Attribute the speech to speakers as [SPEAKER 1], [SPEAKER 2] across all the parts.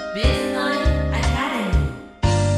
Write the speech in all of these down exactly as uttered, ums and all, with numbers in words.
[SPEAKER 1] ビズナインアカデミー。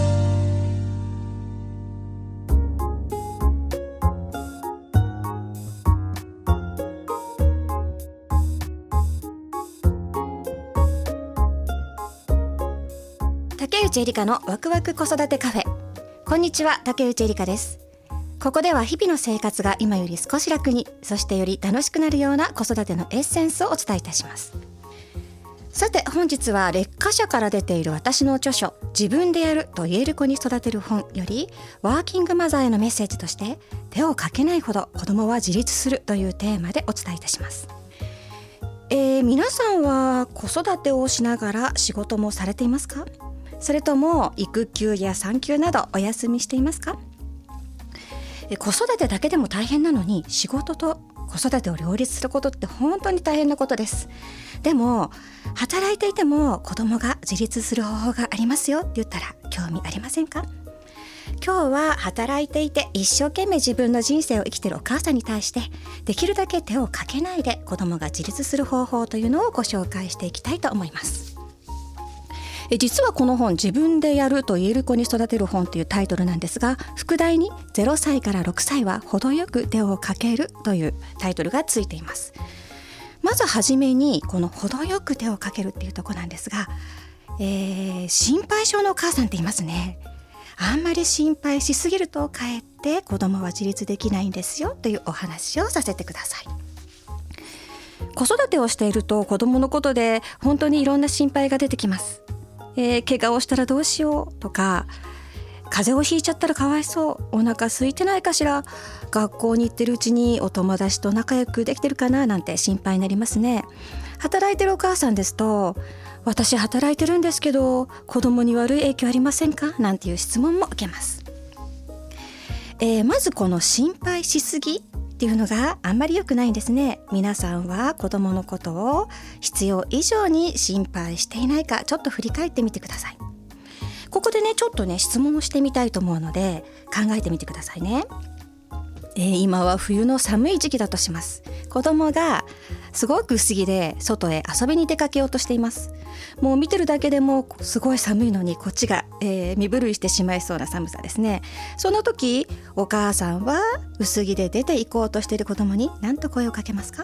[SPEAKER 2] 竹内エリカのワクワク子育てカフェ。こんにちは、竹内エリカです。ここでは日々の生活が今より少し楽に、そしてより楽しくなるような子育てのエッセンスをお伝えいたします。さて本日は劣化社から出ている私の著書、自分でやると言える子に育てる本より、ワーキングマザーへのメッセージとして、手をかけないほど子供は自立するというテーマでお伝えいたします。えー、皆さんは子育てをしながら仕事もされていますか？それとも育休や産休などお休みしていますか？子育てだけでも大変なのに、仕事と子育てを両立することって本当に大変なことです。でも働いていても子供が自立する方法がありますよって言ったら興味ありませんか？今日は働いていて一生懸命自分の人生を生きているお母さんに対して、できるだけ手をかけないで子供が自立する方法というのをご紹介していきたいと思います。実はこの本、自分でやると言える子に育てる本というタイトルなんですが、副題にゼロさいからろくさいは程よく手をかけるというタイトルがついています。まずはじめにこの程よく手をかけるっていうところなんですが、えー、心配性のお母さんっていますね。あんまり心配しすぎるとかえって子供は自立できないんですよというお話をさせてください。子育てをしていると子供のことで本当にいろんな心配が出てきます。えー、怪我をしたらどうしようとか、風邪をひいちゃったらかわいそう、お腹空いてないかしら、学校に行ってるうちにお友達と仲良くできてるかななんて心配になりますね。働いてるお母さんですと、私働いてるんですけど子供に悪い影響ありませんかなんていう質問も受けます。えー、まずこの心配しすぎっていうのがあんまり良くないんですね。皆さんは子供のことを必要以上に心配していないか、ちょっと振り返ってみてください。ここでねちょっとね質問をしてみたいと思うので考えてみてくださいね。えー、今は冬の寒い時期だとします。子供がすごく薄着で外へ遊びに出かけようとしています。もう見てるだけでもすごい寒いのに、こっちが、えー、身震いしてしまいそうな寒さですね。その時お母さんは薄着で出て行こうとしている子供に何と声をかけますか？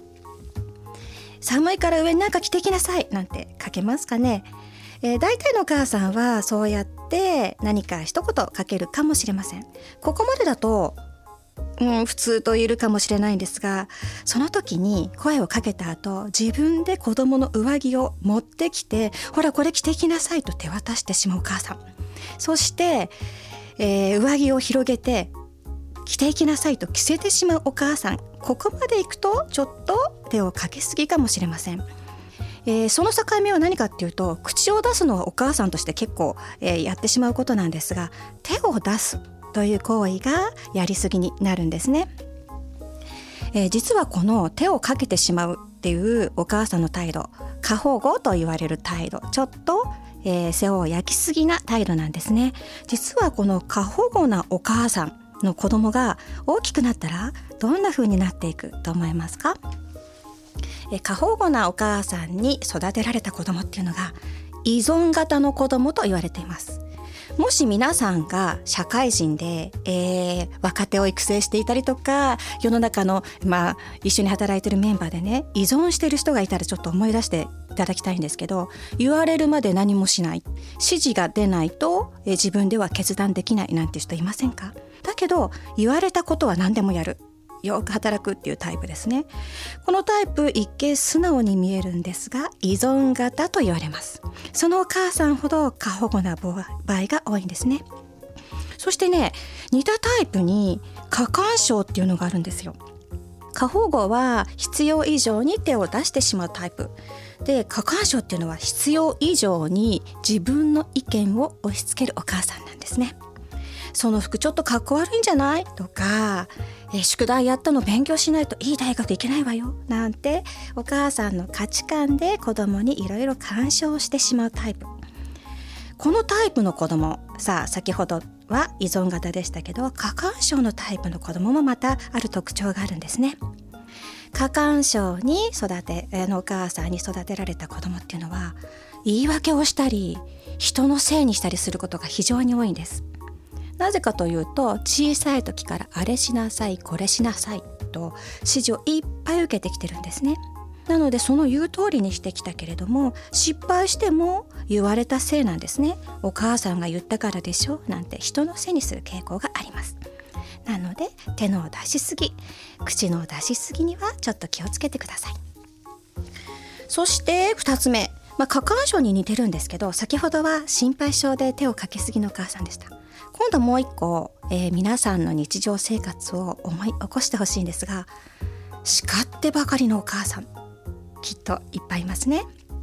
[SPEAKER 2] 寒いから上になんか着てきなさいなんてかけますかね。えー、大体のお母さんはそうやって何か一言かけるかもしれません。ここまでだとうん、普通と言えるかもしれないんですが、その時に声をかけた後、自分で子供の上着を持ってきて、ほらこれ着てきなさいと手渡してしまうお母さん、そして、えー、上着を広げて着ていきなさいと着せてしまうお母さん、ここまでいくとちょっと手をかけすぎかもしれません。えー、その境目は何かっていうと、口を出すのはお母さんとして結構、えー、やってしまうことなんですが、手を出すという行為がやりすぎになるんですね。えー、実はこの手をかけてしまうっていうお母さんの態度、過保護と言われる態度、ちょっと、えー、世話を焼きすぎな態度なんですね。実はこの過保護なお母さんの子供が大きくなったらどんな風になっていくと思いますか？えー、過保護なお母さんに育てられた子供っていうのが依存型の子供と言われています。もし皆さんが社会人で、えー、若手を育成していたりとか、世の中の、まあ、一緒に働いてるメンバーでね依存してる人がいたらちょっと思い出していただきたいんですけど、言われるまで何もしない、指示が出ないと、えー、自分では決断できないなんて人いませんか？だけど言われたことは何でもやる、よく働くっていうタイプですね。このタイプ一見素直に見えるんですが、依存型と言われます。そのお母さんほど過保護な場合が多いんですね。そしてね、似たタイプに過干渉っていうのがあるんですよ。過保護は必要以上に手を出してしまうタイプで、過干渉っていうのは必要以上に自分の意見を押し付けるお母さんなんですね。その服ちょっとかっこ悪いんじゃないとか、え宿題やったの勉強しないといい大学行けないわよなんて、お母さんの価値観で子供にいろいろ干渉してしまうタイプ。このタイプの子供、さあ先ほどは依存型でしたけど、過干渉のタイプの子供もまたある特徴があるんですね。 過干渉に育てあのお母さんに育てられた子供っていうのは言い訳をしたり人のせいにしたりすることが非常に多いんです。なぜかというと小さい時からあれしなさいこれしなさいと指示をいっぱい受けてきてるんですね。なのでその言う通りにしてきたけれども失敗しても言われたせいなんですね。お母さんが言ったからでしょなんて人のせいにする傾向があります。なので手の出しすぎ口の出しすぎにはちょっと気をつけてください。そしてふたつめ、まあ、過干渉に似てるんですけど先ほどは心配性で手をかけすぎのお母さんでした。今度もう一個、えー、皆さんの日常生活を思い起こしてほしいんですが叱ってばかりのお母さんきっといっぱいいますね。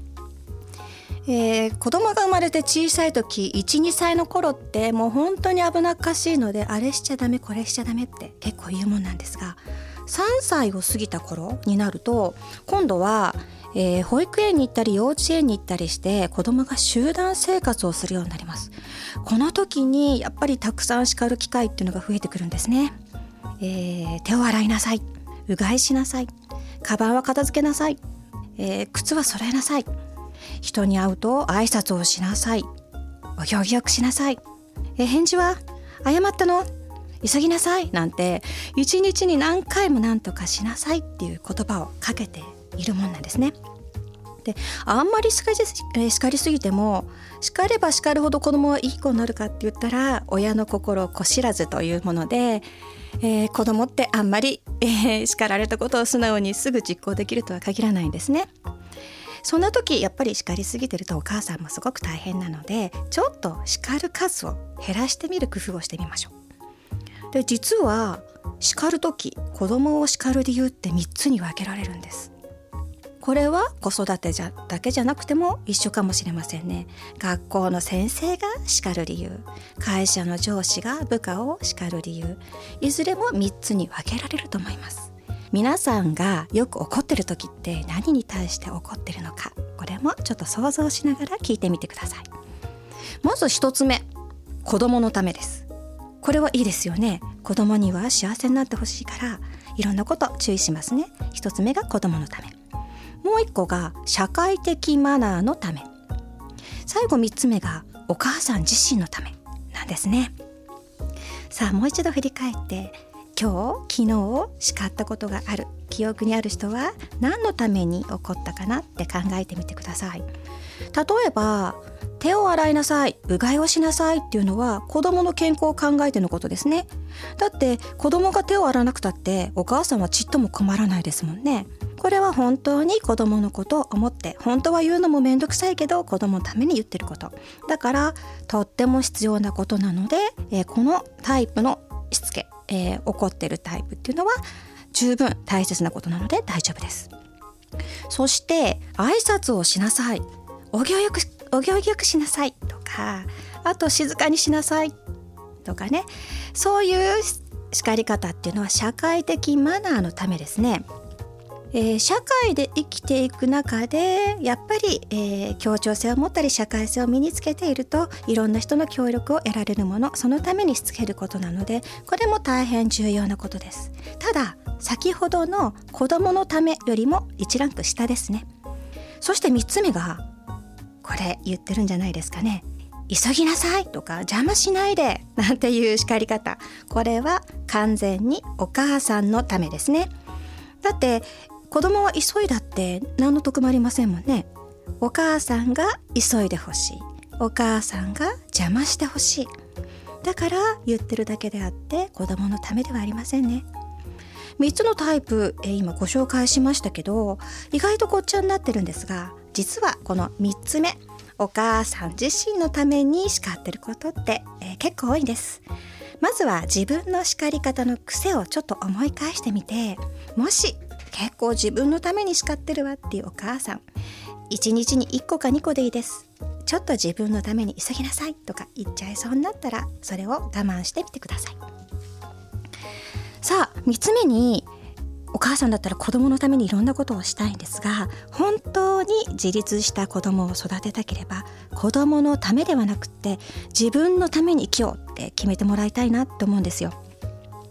[SPEAKER 2] えー、子供が生まれて小さい時 いち,に 歳の頃ってもう本当に危なっかしいのであれしちゃダメこれしちゃダメって結構言うもんなんですがさんさいを過ぎた頃になると今度は、えー、保育園に行ったり幼稚園に行ったりして子供が集団生活をするようになります。この時にやっぱりたくさん叱る機会っていうのが増えてくるんですね。えー、手を洗いなさいうがいしなさいカバンは片付けなさい、えー、靴は揃えなさい人に会うと挨拶をしなさいお行儀よくしなさい、えー、返事は謝ったの急ぎなさいなんて一日に何回も何とかしなさいっていう言葉をかけているもんなんですね。であんまり叱り、えー、叱りすぎても叱れば叱るほど子供はいい子になるかって言ったら親の心を子知らずというもので、えー、子供ってあんまり、えー、叱られたことを素直にすぐ実行できるとは限らないんですね。そんな時やっぱり叱りすぎてるとお母さんもすごく大変なのでちょっと叱る数を減らしてみる工夫をしてみましょう。で実は叱る時子供を叱る理由ってみっつに分けられるんです。これは子育てじゃだけじゃなくても一緒かもしれませんね。学校の先生が叱る理由会社の上司が部下を叱る理由いずれもみっつに分けられると思います。皆さんがよく怒ってる時って何に対して怒ってるのかこれもちょっと想像しながら聞いてみてください。まず一つ目子供のためです。これはいいですよね。子供には幸せになってほしいからいろんなこと注意しますね。一つ目が子供のためもう一個が社会的マナーのため最後三つ目がお母さん自身のためなんですね。さあもう一度振り返って今日昨日叱ったことがある記憶にある人は何のために怒ったかなって考えてみてください。例えば手を洗いなさいうがいをしなさいっていうのは子供の健康を考えてのことですね。だって子供が手を洗わなくたってお母さんはちっとも困らないですもんね。これは本当に子供のことを思って本当は言うのもめんどくさいけど子供のために言ってることだからとっても必要なことなので、えー、このタイプのしつけ、えー、怒ってるタイプっていうのは十分大切なことなので大丈夫です。そして挨拶をしなさいお行儀よくお行儀よくしなさいとかあと静かにしなさいとかねそういう叱り方っていうのは社会的マナーのためですね。えー、社会で生きていく中でやっぱり、えー、協調性を持ったり社会性を身につけているといろんな人の協力を得られるものそのためにしつけることなのでこれも大変重要なことです。ただ先ほどの子供のためよりもいちランク下ですね。そしてみっつめがこれ言ってるんじゃないですかね。急ぎなさいとか邪魔しないでなんていう叱り方これは完全にお母さんのためですね。だって子供は急いだって何の得もありませんもんね。お母さんが急いでほしいお母さんが邪魔してほしいだから言ってるだけであって子供のためではありませんね。みっつのタイプ、えー、今ご紹介しましたけど意外とごっちゃになってるんですが実はこのみっつめお母さん自身のために叱ってることって、えー、結構多いんです。まずは自分の叱り方の癖をちょっと思い返してみてもし結構自分のために叱ってるわっていうお母さんいちにちにいっこかにこでいいです。ちょっと自分のために急ぎなさいとか言っちゃいそうになったらそれを我慢してみてください。さあみっつめにお母さんだったら子供のためにいろんなことをしたいんですが本当に自立した子供を育てたければ子供のためではなくって自分のために生きようって決めてもらいたいなと思うんですよ。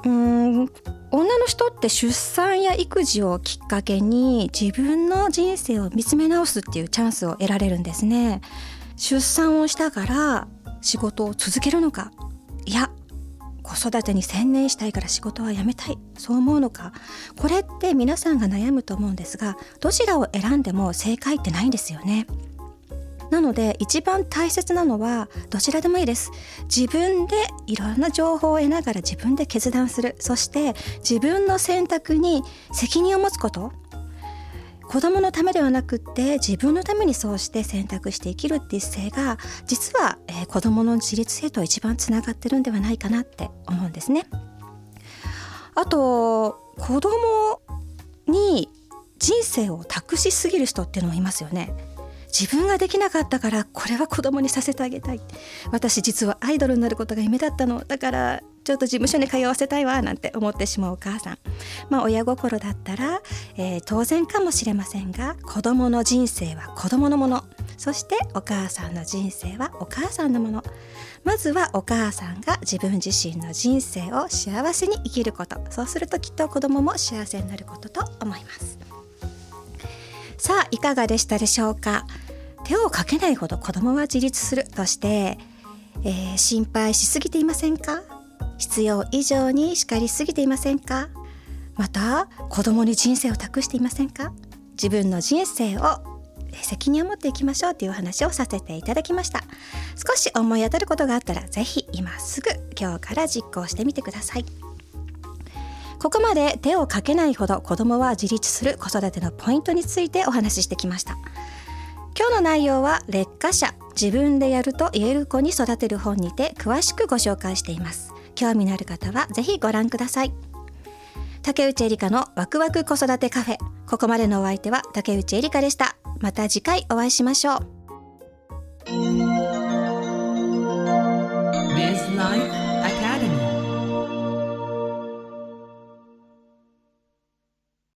[SPEAKER 2] うーん女の人って出産や育児をきっかけに自分の人生を見つめ直すっていうチャンスを得られるんですね。出産をしたから仕事を続けるのか、いや子育てに専念したいから仕事は辞めたい、そう思うのか、これって皆さんが悩むと思うんですが、どちらを選んでも正解ってないんですよね。なので一番大切なのはどちらでもいいです。自分でいろんな情報を得ながら自分で決断する、そして自分の選択に責任を持つこと、子供のためではなくって自分のためにそうして選択して生きるっていう姿勢が実は、えー、子供の自立性と一番つながってるんではないかなって思うんですね。あと子供に人生を託しすぎる人っていうのもいますよね。自分ができなかったからこれは子供にさせてあげたい、私実はアイドルになることが夢だったのだからちょっと事務所に通わせたいわなんて思ってしまうお母さん、まあ親心だったら、えー、当然かもしれませんが、子供の人生は子供のもの、そしてお母さんの人生はお母さんのもの。まずはお母さんが自分自身の人生を幸せに生きること、そうするときっと子供も幸せになることと思います。さあいかがでしたでしょうか。手をかけないほど子供は自立するとして、えー、心配しすぎていませんか。必要以上に叱りすぎていませんか。また子供に人生を託していませんか。自分の人生を責任を持っていきましょうという話をさせていただきました。少し思い当たることがあったらぜひ今すぐ今日から実行してみてください。ここまで手をかけないほど子供は自立する子育てのポイントについてお話ししてきました。今日の内容は劣化者、自分でやると言える子に育てる本にて詳しくご紹介しています。興味のある方はぜひご覧ください。竹内エリカのワクワク子育てカフェ、ここまでのお相手は竹内エリカでした。また次回お会いしましょう。